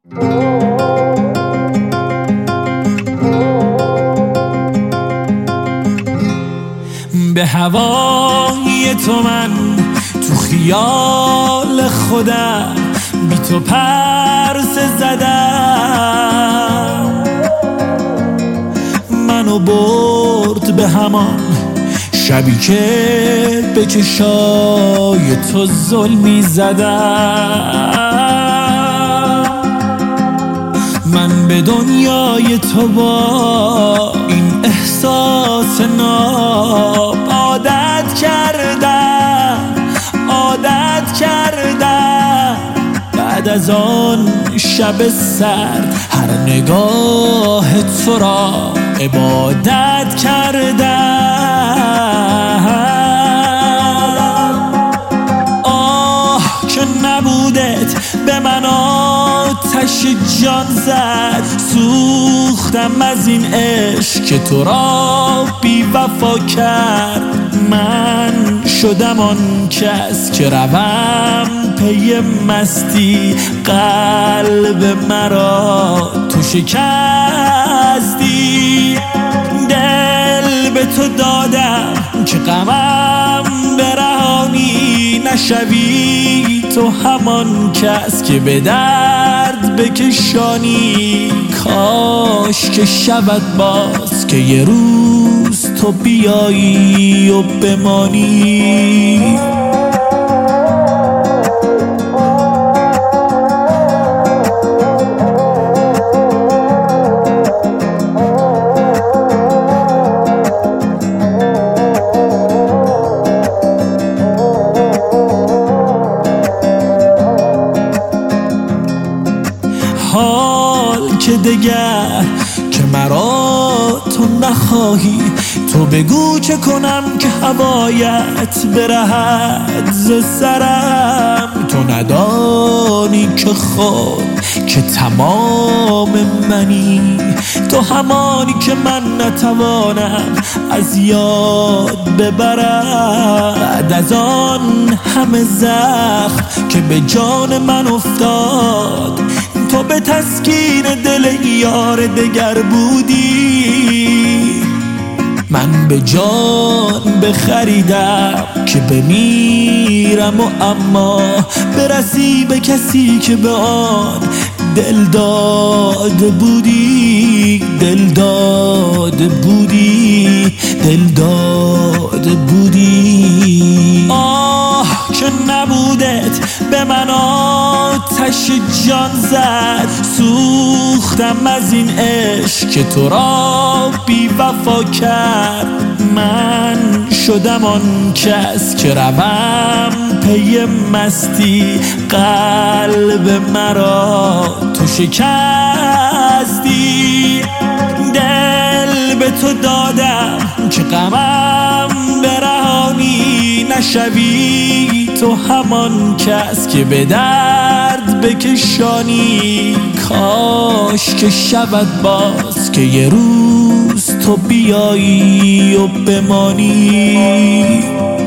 به هوای تو من تو خیال خودم بی تو پرسه زدم، منو برد به همان شبی که به چشای تو ظلمی زدم. من به دنیای تو با این احساس ناب عادت کردم. بعد از آن شب سرد هر نگاه تو را عبادت کردم. آه که نبودت به من آتش جان زد، سوختم از این عشق که تو را بی وفا کرد. من شدم آن کس که روم پی مستی، قلب مرا تو شکستی. دل به تو دادم که غمم برهانی، نشوی تو همان کس که به درد بکشانی. کاش که شود باز که یه روز تو بیایی و بمانی. حال که دگر که مرا تو نخواهی، تو بگو چه کنم که هوایت برهد ز سرم. تو ندانی که خود که تمام منی، تو همانی که من نتوانم از یاد ببرم. بعد از آن همه زخم که به جان من افتاد، تو به تسکین دل یار دگر بودی. من به جان بخریدم که بمیرم و اما برسی به کسی که به آن دل داده بودی. دل داده بودی. آه که نبودت به من آتش جان زد، سوختم از این عشق که تو را بی وفا کرد. من شدم آن کس که روم پی مستی، قلب مرا تو شکستی. دل به تو دادم که غمم برهانی، نشوی تو همان کس که به درد بکشانی. کاش که شود باز که یه روز تو بیایی و بمانی.